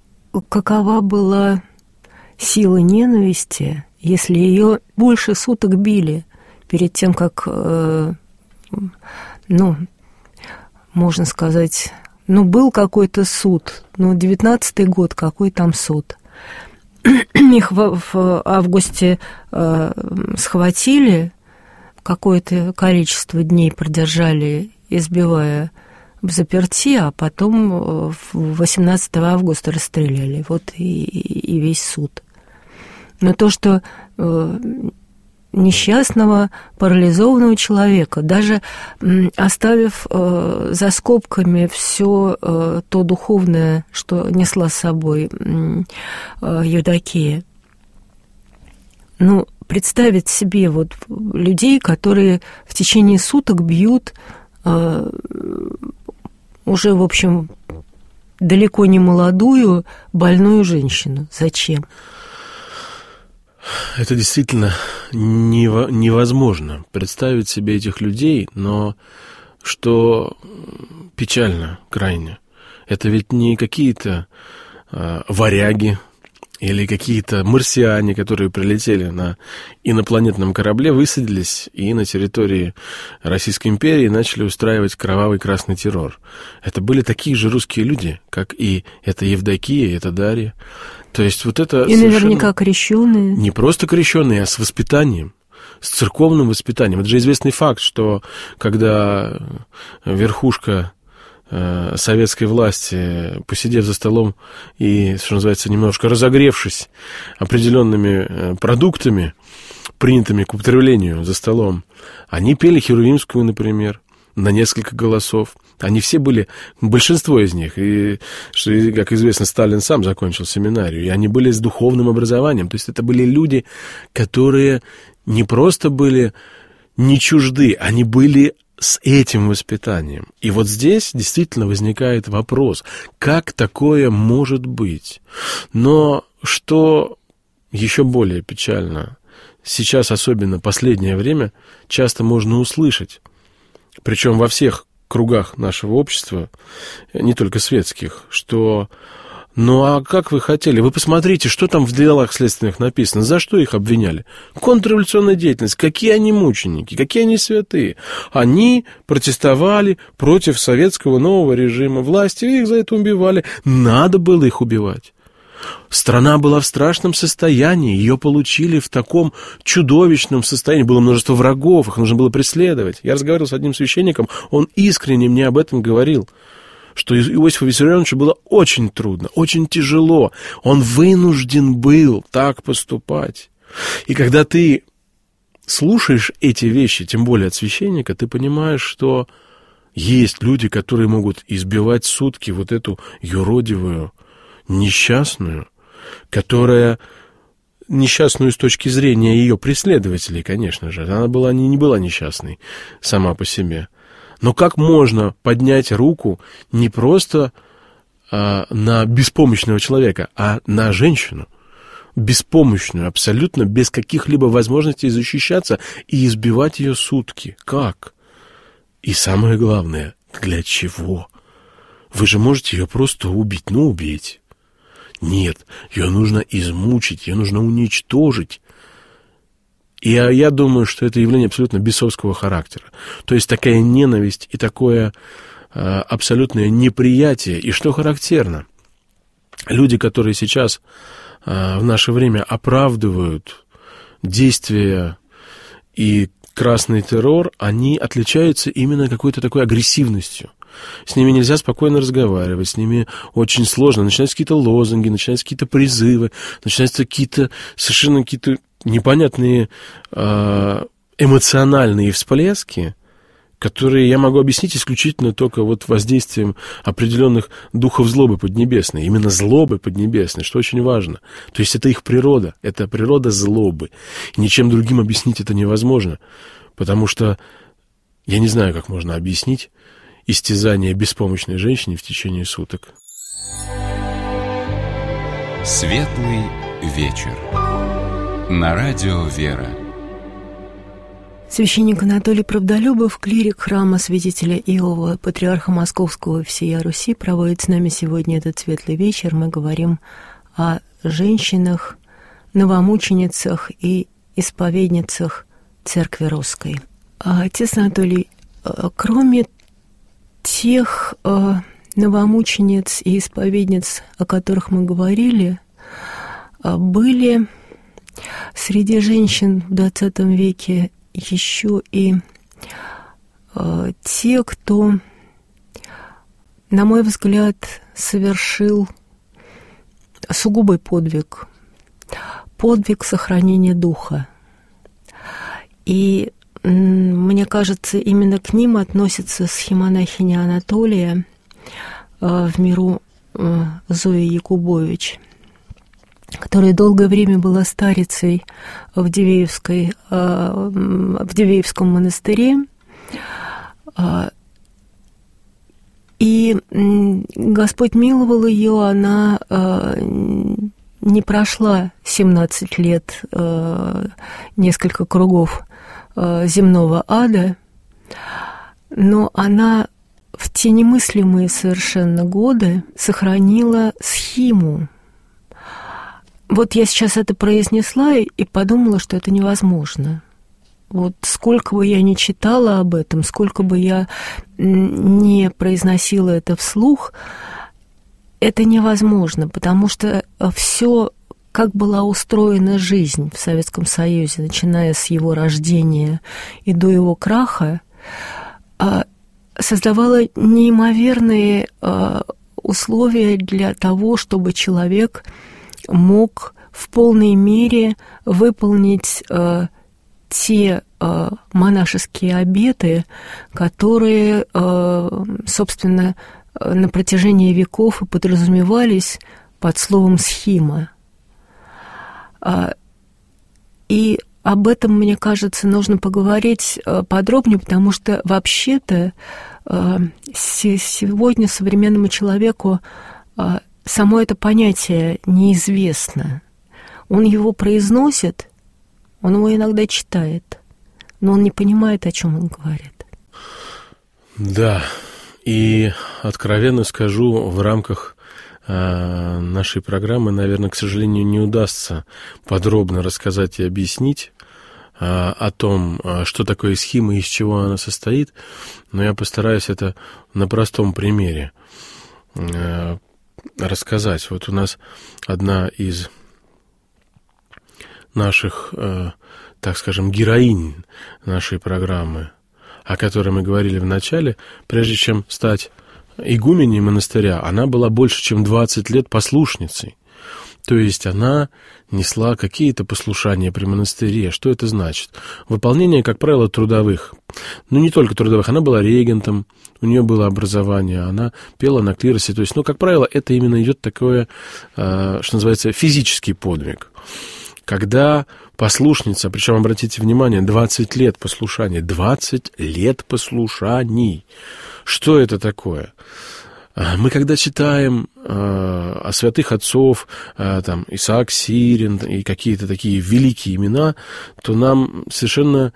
какова была сила ненависти, если ее больше суток били перед тем, как, э, ну, можно сказать, ну, был какой-то суд, ну, девятнадцатый год, какой там суд. Их в, в августе э, схватили, какое-то количество дней продержали, избивая в заперти, а потом восемнадцатого августа расстреляли. Вот и, и весь суд. Но то, что э, несчастного, парализованного человека, даже э, оставив э, за скобками все э, то духовное, что несла с собой э, Евдокия, ну, представить себе вот людей, которые в течение суток бьют э, уже, в общем, далеко не молодую, больную женщину. Зачем? Это действительно невозможно представить себе этих людей, но что печально крайне, это ведь не какие-то э, варяги, или какие-то марсиане, которые прилетели на инопланетном корабле, высадились и на территории Российской империи начали устраивать кровавый красный террор. Это были такие же русские люди, как и это Евдокия, это Дарья. То есть вот это и наверняка крещеные. Не просто крещеные, а с воспитанием, с церковным воспитанием. Это же известный факт, что когда верхушка советской власти, посидев за столом и, что называется, немножко разогревшись определенными продуктами, принятыми к употреблению за столом, они пели Херувимскую, например, на несколько голосов. Они все были, большинство из них, и, что, как известно, Сталин сам закончил семинарию, и они были с духовным образованием. То есть это были люди, которые не просто были не чужды, они были с этим воспитанием. И вот здесь действительно возникает вопрос, как такое может быть? Но что еще более печально, сейчас, особенно последнее время, часто можно услышать, причем во всех кругах нашего общества, не только светских, что ну а как вы хотели? Вы посмотрите, что там в делах следственных написано, за что их обвиняли? Контрреволюционная деятельность, какие они мученики, какие они святые. Они протестовали против советского нового режима власти, их за это убивали. Надо было их убивать. Страна была в страшном состоянии, ее получили в таком чудовищном состоянии, было множество врагов, их нужно было преследовать. Я разговаривал с одним священником, он искренне мне об этом говорил, что Иосифу Виссарионовичу было очень трудно, очень тяжело. Он вынужден был так поступать. И когда ты слушаешь эти вещи, тем более от священника, ты понимаешь, что есть люди, которые могут избивать сутки вот эту юродивую, несчастную, которая несчастную с точки зрения ее преследователей, конечно же. Она была, не, не была несчастной сама по себе. Но как можно поднять руку не просто а, на беспомощного человека, а на женщину, беспомощную, абсолютно без каких-либо возможностей защищаться, и избивать ее сутки? Как? И самое главное, для чего? Вы же можете ее просто убить, ну убить. Нет, ее нужно измучить, ее нужно уничтожить. И я, я думаю, что это явление абсолютно бесовского характера. То есть такая ненависть и такое э, абсолютное неприятие. И что характерно, люди, которые сейчас э, в наше время оправдывают действия и красный террор, они отличаются именно какой-то такой агрессивностью. С ними нельзя спокойно разговаривать, с ними очень сложно. Начинаются какие-то лозунги, начинаются какие-то призывы, начинаются какие-то совершенно какие-то непонятные эмоциональные всплески, которые я могу объяснить исключительно только вот воздействием определенных духов злобы поднебесной, именно злобы поднебесной, что очень важно. То есть это их природа, это природа злобы. И ничем другим объяснить это невозможно, потому что я не знаю, как можно объяснить истязание беспомощной женщине в течение суток. Светлый вечер. На радио «Вера». Священник Анатолий Правдолюбов, клирик храма святителя Иова, патриарха Московского и всея Руси, проводит с нами сегодня этот светлый вечер. Мы говорим о женщинах, новомученицах и исповедницах Церкви Русской. Отец Анатолий, кроме тех новомучениц и исповедниц, о которых мы говорили, были среди женщин в двадцатом веке еще и э, те, кто, на мой взгляд, совершил сугубый подвиг, подвиг сохранения духа. И э, мне кажется, именно к ним относится схемонахиня Анатолия, э, в миру э, Зоя Якубович, которая долгое время была старицей в, Дивеевской, в Дивеевском монастыре. И Господь миловал ее, она не прошла семнадцать лет, несколько кругов земного ада, но она в те немыслимые совершенно годы сохранила схиму, вот я сейчас это произнесла и подумала, что это невозможно. Вот сколько бы я ни читала об этом, сколько бы я не произносила это вслух, это невозможно, потому что все, как была устроена жизнь в Советском Союзе, начиная с его рождения и до его краха, создавала неимоверные условия для того, чтобы человек мог в полной мере выполнить те э, монашеские обеты, которые, э, собственно, на протяжении веков и подразумевались под словом «схима». Э, и об этом, мне кажется, нужно поговорить э, подробнее, потому что вообще-то э, сегодня современному человеку э, само это понятие неизвестно. Он его произносит, он его иногда читает, но он не понимает, о чем он говорит. Да, и откровенно скажу, в рамках э, нашей программы, наверное, к сожалению, не удастся подробно рассказать и объяснить э, о том, что такое схима и из чего она состоит, но я постараюсь это на простом примере э, рассказать. Вот у нас одна из наших, э, так скажем, героинь нашей программы, о которой мы говорили в начале, прежде чем стать игуменей монастыря, она была больше, чем двадцать лет послушницей. То есть она несла какие-то послушания при монастыре. Что это значит? Выполнение, как правило, трудовых. Ну, не только трудовых. Она была регентом, у нее было образование, она пела на клиросе. То есть, ну, как правило, это именно идет такое, э, что называется, физический подвиг. Когда послушница, причем, обратите внимание, двадцать лет послушания, двадцать лет послушаний. Что это такое? Мы когда читаем э, о святых отцов, э, там, Исаак Сирин и какие-то такие великие имена, то нам совершенно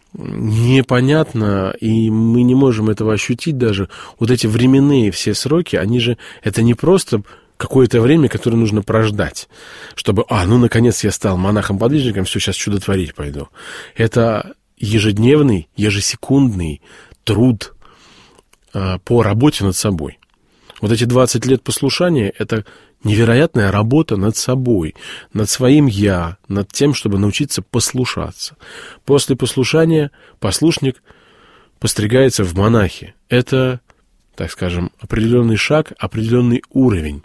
непонятно, и мы не можем этого ощутить даже. Вот эти временные все сроки, они же, это не просто какое-то время, которое нужно прождать, чтобы, а, ну, наконец я стал монахом-подвижником, все, сейчас чудо творить пойду. Это ежедневный, ежесекундный труд а, по работе над собой. Вот эти двадцать лет послушания – это невероятная работа над собой, над своим «я», над тем, чтобы научиться послушаться. После послушания послушник постригается в монахи. Это, так скажем, определенный шаг, определенный уровень.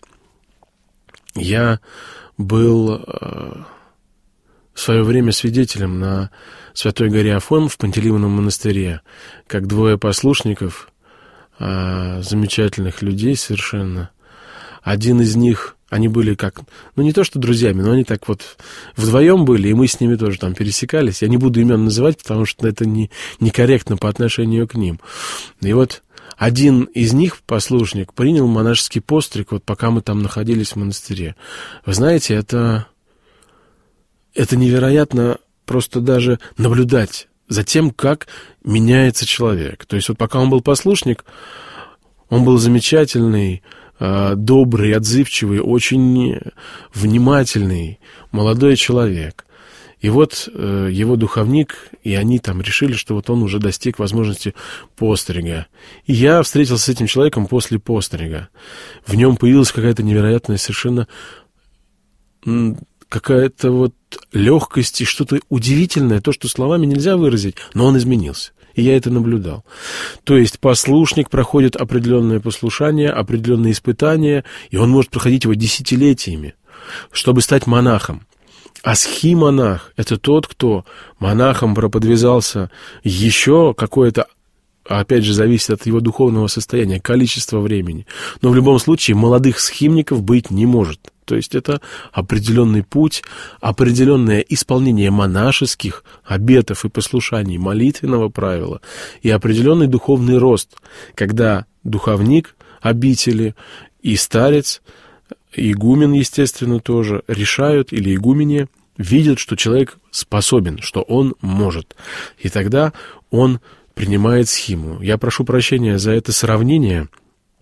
Я был э, в свое время свидетелем на Святой горе Афон в Пантелеимоновом монастыре, как двое послушников, э, замечательных людей совершенно. Один из них, они были как, ну не то что друзьями, но они так вот вдвоем были, и мы с ними тоже там пересекались. Я не буду имен называть, потому что это не, некорректно по отношению к ним. И вот один из них, послушник, принял монашеский постриг, вот пока мы там находились в монастыре. Вы знаете, это, это невероятно просто даже наблюдать за тем, как меняется человек. То есть вот пока он был послушник, он был замечательный, добрый, отзывчивый, очень внимательный молодой человек. И вот э, его духовник, и они там решили, что вот он уже достиг возможности пострига. И я встретился с этим человеком после пострига. В нем появилась какая-то невероятная совершенно какая-то вот легкость и что-то удивительное, то, что словами нельзя выразить, но он изменился. И я это наблюдал. То есть послушник проходит определенное послушание, определенные испытания, и он может проходить его десятилетиями, чтобы стать монахом. А схимонах – это тот, кто монахом проподвязался еще какое-то, опять же, зависит от его духовного состояния, количества времени. Но в любом случае молодых схимников быть не может. То есть это определенный путь, определенное исполнение монашеских обетов и послушаний, молитвенного правила и определенный духовный рост, когда духовник обители и старец, игумен, естественно, тоже решают, или игуменья видят, что человек способен, что он может. И тогда он принимает схиму. Я прошу прощения за это сравнение,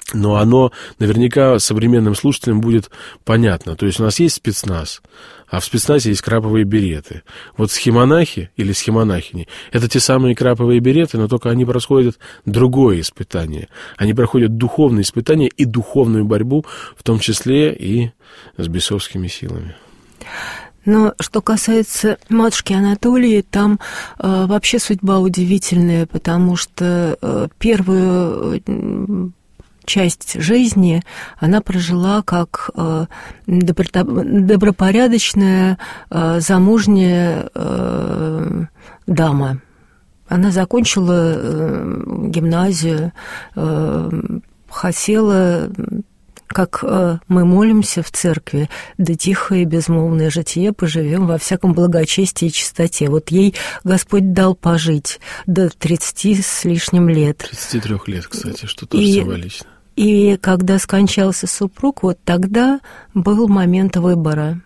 но оно наверняка современным слушателям будет понятно. То есть у нас есть спецназ, а в спецназе есть краповые береты. Вот схемонахи или схемонахини — это те самые краповые береты, но только они проходят другое испытание. Они проходят духовные испытания и духовную борьбу, в том числе и с бесовскими силами. Но что касается матушки Анатолии, там э, вообще судьба удивительная, потому что э, первую э, часть жизни она прожила как э, добро, добропорядочная, э, замужняя э, дама. Она закончила э, гимназию, э, хотела... как мы молимся в церкви, да тихое и безмолвное житие поживем во всяком благочестии и чистоте. Вот ей Господь дал пожить до тридцати с лишним лет. тридцати трёх лет, кстати, что тоже и, символично. И когда скончался супруг, вот тогда был момент выбора.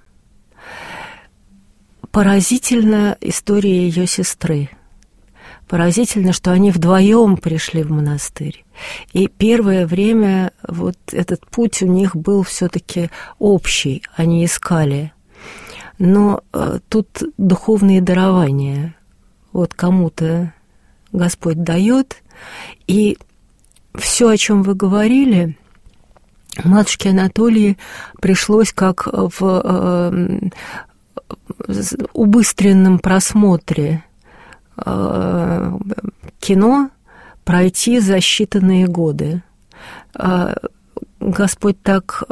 Поразительна история ее сестры. Поразительно, что они вдвоем пришли в монастырь. И первое время вот этот путь у них был все-таки общий, они искали. Но э, тут духовные дарования. Вот кому-то Господь дает, и все, о чем вы говорили, матушке Анатолии пришлось как в э, убыстренном просмотре кино пройти за считанные годы. Господь так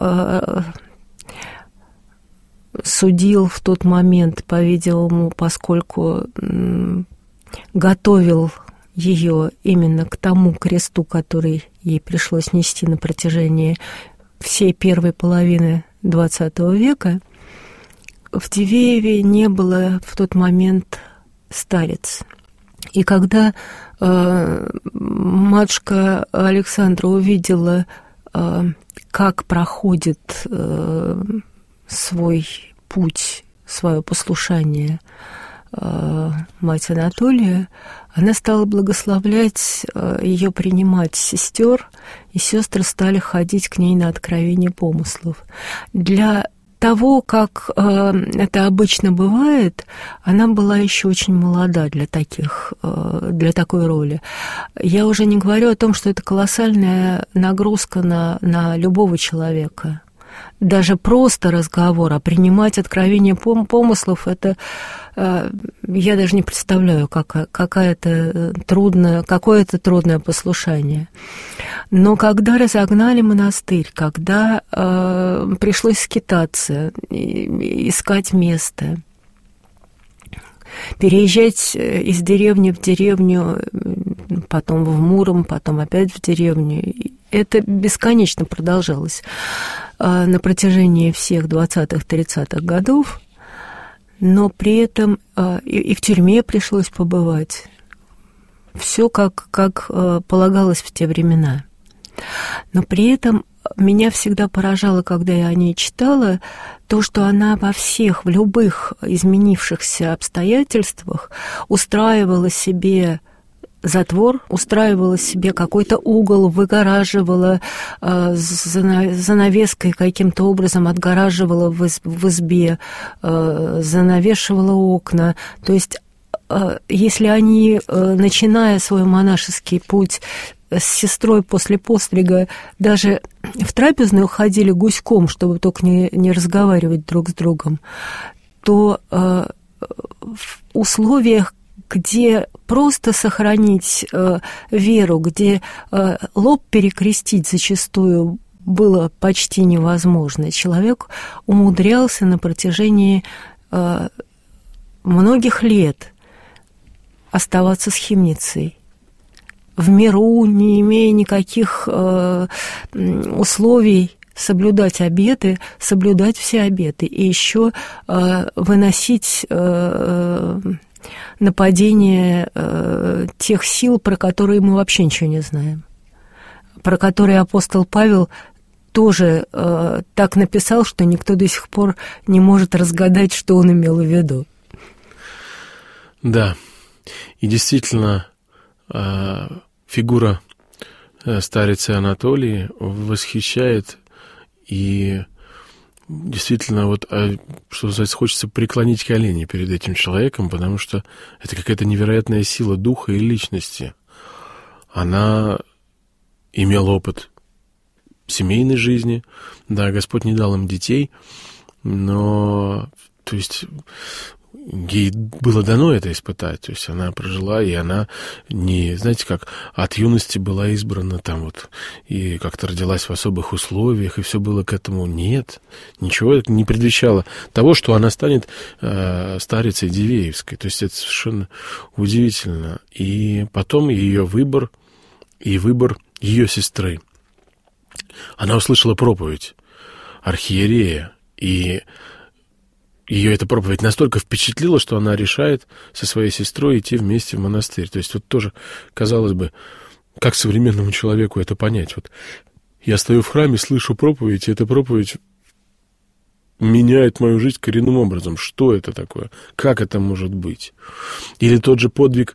судил в тот момент, по-видимому, поскольку готовил ее именно к тому кресту, который ей пришлось нести на протяжении всей первой половины двадцатого века. В Дивееве не было в тот момент старец. И когда э, матушка Александра увидела, э, как проходит э, свой путь, свое послушание э, мать Анатолия, она стала благословлять э, ее принимать сестер, и сестры стали ходить к ней на откровение помыслов. Для того, как э, это обычно бывает, она была еще очень молода для таких, э, для такой роли. Я уже не говорю о том, что это колоссальная нагрузка на, на любого человека. Даже просто разговор, а принимать откровение пом- помыслов, это э, я даже не представляю, как, какая-то трудная, какое-то трудное послушание. Но когда разогнали монастырь, когда э, пришлось скитаться, искать место, переезжать из деревни в деревню, потом в Муром, потом опять в деревню, это бесконечно продолжалось э, на протяжении всех двадцатых-тридцатых годов, но при этом э, и, и в тюрьме пришлось побывать. Все как, как э, полагалось в те времена. Но при этом меня всегда поражало, когда я о ней читала, то, что она во всех, в любых изменившихся обстоятельствах устраивала себе затвор, устраивала себе какой-то угол, выгораживала э, занавеской, каким-то образом отгораживала в, из, в избе, э, занавешивала окна. То есть, э, если они, э, начиная свой монашеский путь с сестрой после пострига, даже в трапезную ходили гуськом, чтобы только не, не разговаривать друг с другом, то э, в условиях, где просто сохранить э, веру, где э, лоб перекрестить зачастую было почти невозможно, человек умудрялся на протяжении э, многих лет оставаться схимницей, в миру, не имея никаких э, условий соблюдать обеты, соблюдать все обеты, и еще э, выносить э, нападение э, тех сил, про которые мы вообще ничего не знаем, про которые апостол Павел тоже э, так написал, что никто до сих пор не может разгадать, что он имел в виду. Да, и действительно, фигура старицы Анатолии восхищает, и действительно, вот, что называется, хочется преклонить колени перед этим человеком, потому что это какая-то невероятная сила духа и личности. Она имела опыт семейной жизни, да, Господь не дал им детей, но, то есть, ей было дано это испытать, то есть она прожила, и она не, знаете, как от юности была избрана там вот, и как-то родилась в особых условиях, и все было к этому. Нет, ничего это не предвещало того, что она станет э, старицей Дивеевской, то есть это совершенно удивительно. И потом ее выбор, и выбор ее сестры. Она услышала проповедь архиерея, и ее эта проповедь настолько впечатлила, что она решает со своей сестрой идти вместе в монастырь. То есть вот тоже, казалось бы, как современному человеку это понять? Вот я стою в храме, слышу проповедь, и эта проповедь меняет мою жизнь коренным образом. Что это такое? Как это может быть? Или тот же подвиг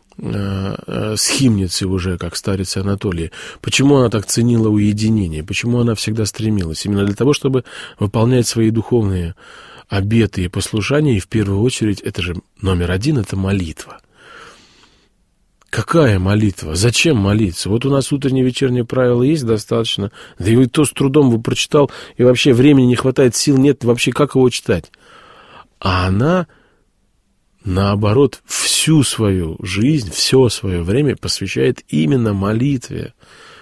схимницы уже, как старицы Анатолии. Почему она так ценила уединение? Почему она всегда стремилась? Именно для того, чтобы выполнять свои духовные обеты и послушания, и в первую очередь, это же номер один, это молитва. Какая молитва? Зачем молиться? Вот у нас утреннее, вечернее правило есть достаточно, да и то с трудом бы прочитал, и вообще времени не хватает, сил нет, вообще как его читать? А она, наоборот, всю свою жизнь, все свое время посвящает именно молитве.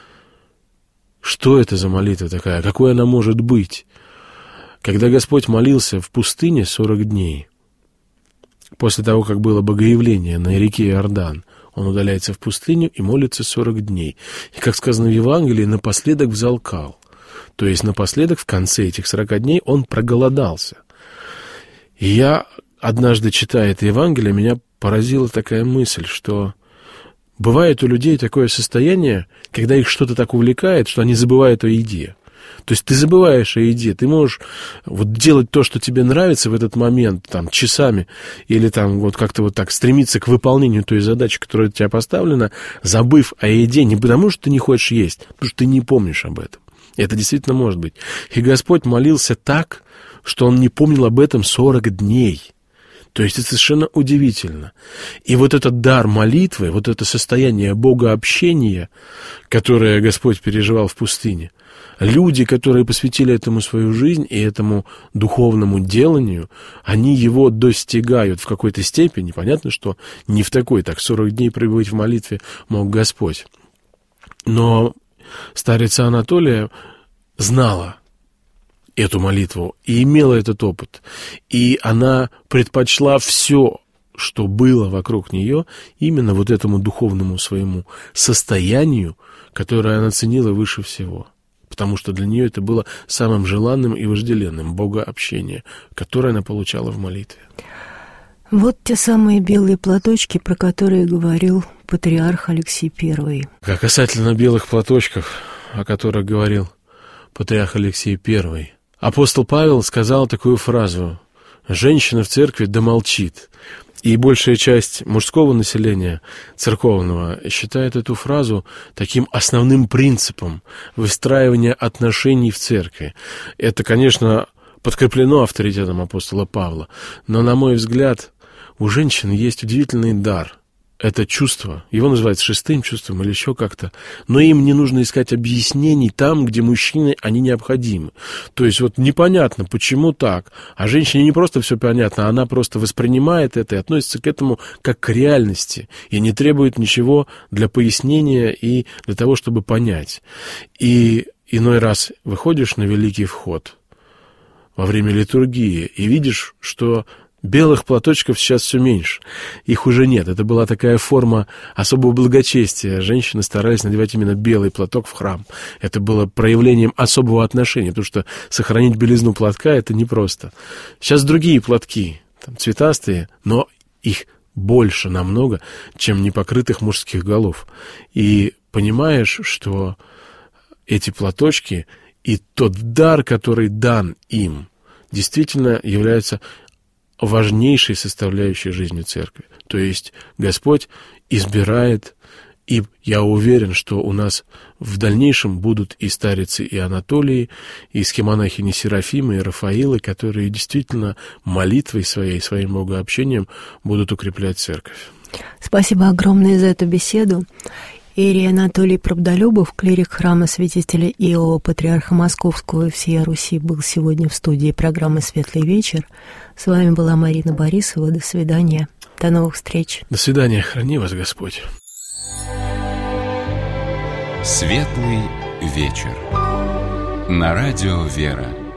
Что это за молитва такая? Какой она может быть? Когда Господь молился в пустыне сорок дней, после того, как было богоявление на реке Иордан, он удаляется в пустыню и молится сорок дней. И, как сказано в Евангелии, напоследок взалкал. То есть напоследок, в конце этих сорока дней, он проголодался. И я, однажды читая это Евангелие, меня поразила такая мысль, что бывает у людей такое состояние, когда их что-то так увлекает, что они забывают о еде. То есть ты забываешь о еде, ты можешь вот делать то, что тебе нравится в этот момент, там, часами, или там вот как-то вот так стремиться к выполнению той задачи, которая у тебя поставлена, забыв о еде не потому, что ты не хочешь есть, а потому что ты не помнишь об этом. Это действительно может быть. И Господь молился так, что Он не помнил об этом сорок дней. То есть это совершенно удивительно. И вот этот дар молитвы, вот это состояние богообщения, которое Господь переживал в пустыне, люди, которые посвятили этому свою жизнь и этому духовному деланию, они его достигают в какой-то степени. Понятно, что не в такой, так сорок дней пребывать в молитве мог Господь. Но старица Анатолия знала эту молитву и имела этот опыт. И она предпочла все, что было вокруг нее, именно вот этому духовному своему состоянию, которое она ценила выше всего. Потому что для нее это было самым желанным и вожделенным богообщение, которое она получала в молитве. Вот те самые белые платочки, про которые говорил патриарх Алексий Первый. А касательно белых платочков, о которых говорил патриарх Алексий Первый, апостол Павел сказал такую фразу: «Женщина в церкви да молчит». И большая часть мужского населения церковного считает эту фразу таким основным принципом выстраивания отношений в церкви. Это, конечно, подкреплено авторитетом апостола Павла, но, на мой взгляд, у женщин есть удивительный дар. Это чувство, его называют шестым чувством или еще как-то, но им не нужно искать объяснений там, где мужчины, они необходимы. То есть вот непонятно, почему так, а женщине не просто все понятно, она просто воспринимает это и относится к этому как к реальности, и не требует ничего для пояснения и для того, чтобы понять. И иной раз выходишь на Великий Вход во время литургии и видишь, что белых платочков сейчас все меньше. Их уже нет. Это была такая форма особого благочестия. Женщины старались надевать именно белый платок в храм. Это было проявлением особого отношения, потому что сохранить белизну платка — это непросто. Сейчас другие платки, там, цветастые, но их больше намного, чем непокрытых мужских голов. И понимаешь, что эти платочки и тот дар, который дан им, действительно являются важнейшей составляющей жизни церкви. То есть Господь избирает И я уверен, что у нас в дальнейшем будут и старицы, и Анатолии, и схемонахини Серафимы, и Рафаилы, которые действительно молитвой своей, своим богообщением будут укреплять церковь. Спасибо огромное за эту беседу. Иерей Анатолий Правдолюбов, клирик храма святителя Иова, патриарха Московского и всей Руси, был сегодня в студии программы «Светлый вечер». С вами была Марина Борисова. До свидания. До новых встреч. До свидания. Храни вас Господь. «Светлый вечер» на радио «Вера».